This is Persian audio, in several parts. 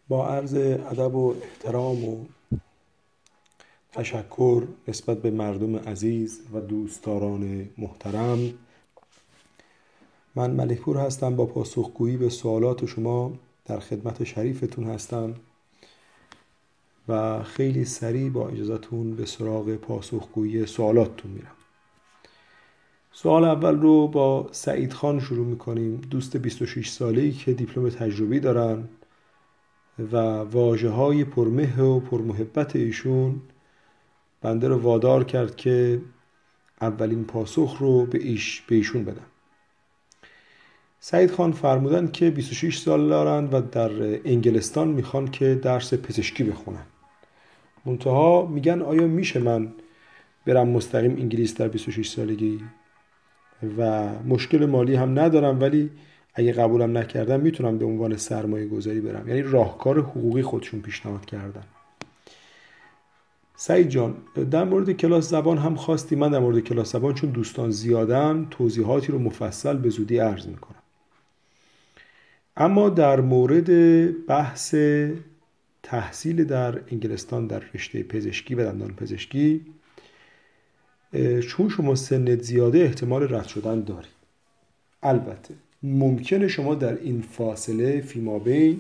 با عرض ادب و احترام و تشکر نسبت به مردم عزیز و دوستداران محترم، من ملکپور هستم. با پاسخگویی به سوالات شما در خدمت شریفتون هستم و خیلی سریع با اجازهتون به سراغ پاسخگویی سوالاتتون میرم. سوال اول رو با سعید خان شروع میکنیم، دوست 26 ساله‌ای که دیپلم تجربی دارن و واژه‌های پرمهر و پرمحبت ایشون بنده رو وادار کرد که اولین پاسخ رو به ایشون بدم. سعید خان فرمودن که 26 سال دارن و در انگلستان میخوان که درس پزشکی بخونن. منتها میگن آیا میشه من برم مستقیم انگلیس در 26 سالگی و مشکل مالی هم ندارم، ولی اگه قبولم نکردم میتونم به عنوان سرمایه گذاری برم. یعنی راهکار حقوقی خودشون پیشنهاد کردن. سعید جان، در مورد کلاس زبان هم خواستی. من در مورد کلاس زبان چون دوستان زیادن توضیحاتی رو مفصل به زودی عرض میکنم. اما در مورد بحث تحصیل در انگلستان در رشته پزشکی و دندان پزشکی، چون شما سنت زیاده احتمال رد شدن داری. البته ممکنه شما در این فاصله فیمابین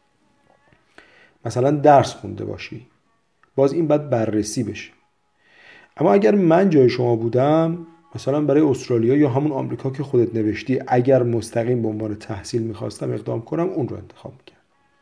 مثلا درس خونده باشی، باز این باید بررسی بشه. اما اگر من جای شما بودم، مثلا برای استرالیا یا همون آمریکا که خودت نوشتی، اگر مستقیم به عنوان تحصیل میخواستم اقدام کنم، اون رو انتخاب میکردم.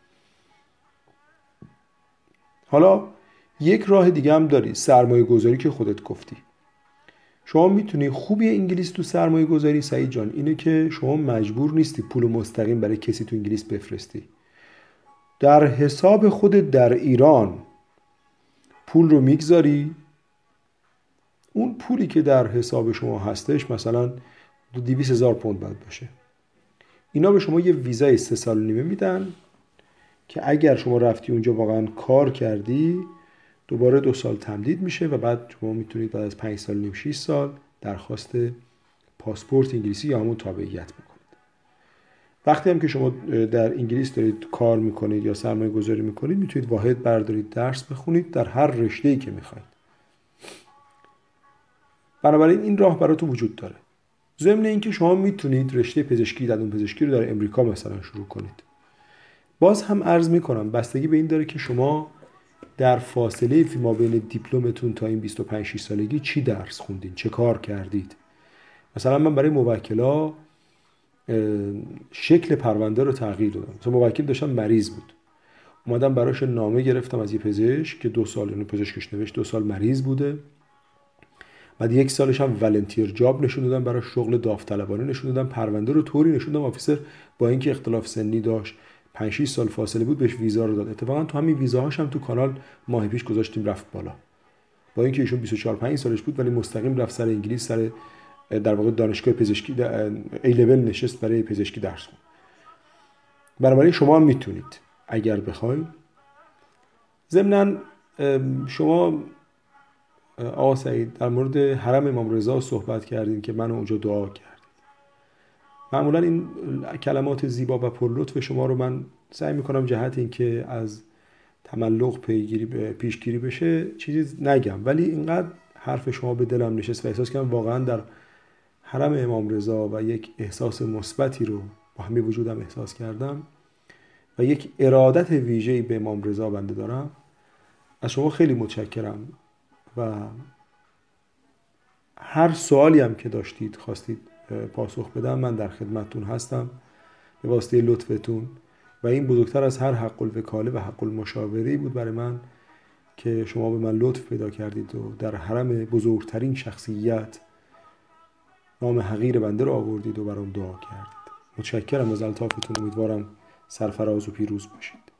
حالا یک راه دیگه هم داری، سرمایه گذاری که خودت گفتی. شما میتونی. خوبی انگلیس تو سرمایه گذاری سعید جان اینه که شما مجبور نیستی پول مستقیم برای کسی تو انگلیس بفرستی. در حساب خودت در ایران پول رو میگذاری. اون پولی که در حساب شما هستش مثلا 200,000 پوند باید باشه. اینا به شما یه ویزای 3 سال و نیمه میدن که اگر شما رفتی اونجا واقعا کار کردی دوباره 2 سال تمدید میشه و بعد شما میتونید بعد از 5 سال و نیم 6 سال درخواست پاسپورت انگلیسی یا همون تابعیت بکنید. وقتی هم که شما در انگلیس دارید کار میکنید یا سرمایه گذاری میکنید، میتونید واحد بردارید درس بخونید در هر رشته‌ای که میخواید. بنابراین این راه براتون وجود داره. ضمن اینکه شما میتونید رشته پزشکی دندان پزشکی رو در امریکا مثلا شروع کنید. باز هم عرض میکنم بستگی به این داره که شما در فاصله فیما بین دیپلمتون تا این 25-6 سالگی چی درس خوندین، چه کار کردید. مثلا من برای موکلا شکل پرونده رو تغییر دادم. مثلا موکل داشتم مریض بود، اومدم براش نامه گرفتم از یه پزشک که 2 سال اینو پزشکش نوشت 2 سال مریض بوده. بعد 1 سالش هم ولنتیر جاب نشون دادم، براش شغل داوطلبانه نشون دادم. پرونده رو طوری نشون دادم آفیسر با اینکه اختلاف سنی داشت 5-6 سال فاصله بود بهش ویزا رو داد. اتفاقا تو همین ویزاهاش هم تو کانال ماه پیش گذاشتیم رفت بالا. با اینکه ایشون 24-5 سالش بود ولی مستقیم رفت سر انگلیس، سر در واقع دانشگاه پزشکی ای لول نشست برای پزشکی درس خوند. بنابراین شما هم میتونید اگر بخواید. ضمناً شما آقا سعید در مورد حرم امام رضا صحبت کردین که من اونجا دعا کردم. معمولا این کلمات زیبا و پرلطف شما رو من سعی میکنم جهت این که از تملق پیشگیری بشه چیزی نگم، ولی اینقدر حرف شما به دلم نشست و احساس کردم واقعا در حرم امام رضا و یک احساس مثبتی رو با همه وجودم احساس کردم و یک ارادت ویژه‌ای به امام رضا بنده دارم. از شما خیلی متشکرم و هر سوالی هم که داشتید خواستید پاسخ بدم، من در خدمتتون هستم به واسطه لطفتون. و این بزرگتر از هر حق الوکاله و حق المشاوره بود برای من که شما به من لطف پیدا کردید و در حرم بزرگترین شخصیت نام حقیر بنده رو آوردید و برام دعا کردید. متشکرم از الطافتون. امیدوارم سرفراز و پیروز باشید.